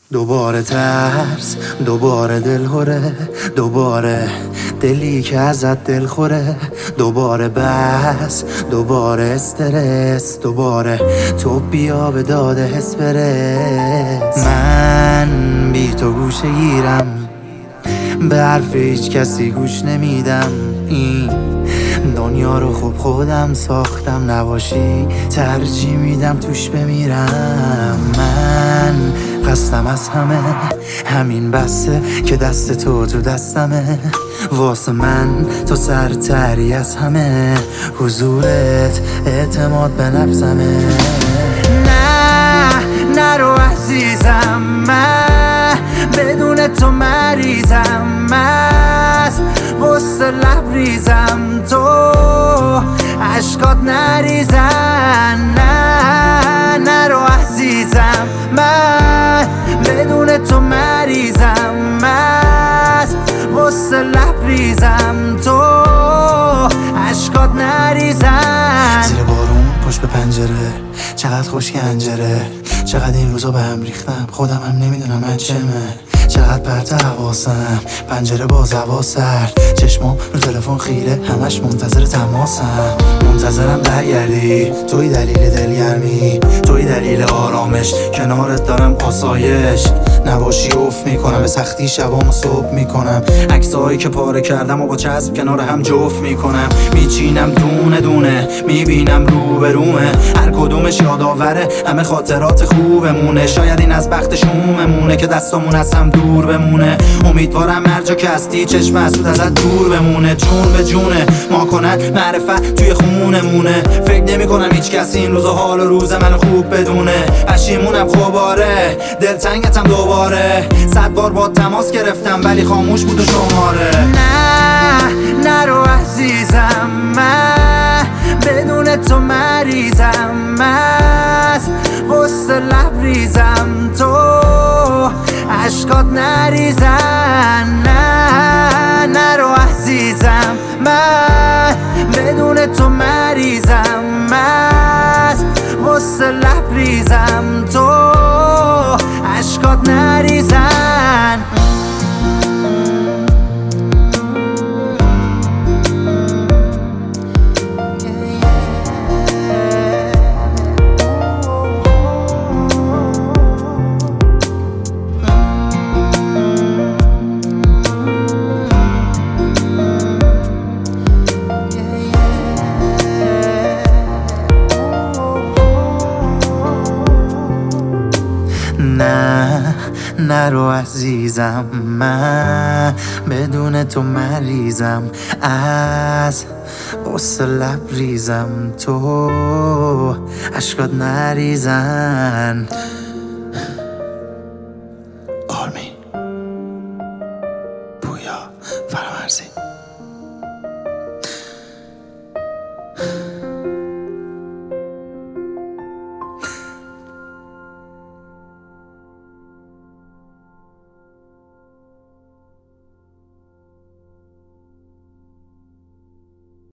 دوباره ترس، دوباره دلهوره، دوباره دلی که ازت دل خوره، دوباره بس، دوباره استرس، دوباره تو بیا به داده حس برس. من بی تو گوشه گیرم، به حرف هیچ کسی گوش نمیدم. این دنیا رو خوب خودم ساختم، نباشی ترجیح میدم توش بمیرم. من قصدم از همه همین بسته که دست تو دستمه، واسه من تو سرتری از همه، حضورت اعتماد به نفسمه. نه نرو عزیزم، من بدون تو مریضم، مست غصه لبریزم، تو عشقات نریزن. نه نرو عزیزم، من بدون تو مریضم، مست غصه لبریزم، تو عشقات نریزن. زیر بارون پشت به پنجره، چقدر خوش که انجره، چقدر این روزا به هم ریختم، خودم هم نمیدونم من چمه. چقدر پرت حواسم، پنجره باز هوا سرد، چشمام رو تلفن خیره، همش منتظر تماسم. منتظرم برگردی، توی دلیل دلگرمی، توی دلیل آرامش، کنارت دارم آسایش. نباشی افت میکنم، به سختی شبامو صبح میکنم، عکسایی که پاره کردم و با چسب کنار هم جفت میکنم. میچینم دونه دونه، میبینم روبرومه، هر کدومش یادآوره همه خاطرات خوبمونه. شاید این از بخت شوممونه که دستامون از هم دور بمونه. امیدوارم هر جا که هستی چشم حسود ازت دور بمونه، چون به جونه ما کنن معرفت توی خونمونه. فکر نمی کنم هیچ کسی این روزا حال و روز منو خوب بدونه. پشیمونم خوباره، دلتنگتم دوباره، 100 بار با تماس گرفتم ولی خاموش بود و شماره. نه نرو عزیزم، من بدون تو مریضم، مست غصه لبریزم، تو عشقات نریزن. نه نرو عزیزم، من بدون تو مریضم، مست غصه لبریزم، تو عشقات نریزن. نه نرو عزیزم، من بدون تو مریضم، از غصه لبریزم، تو عشقات نریزن.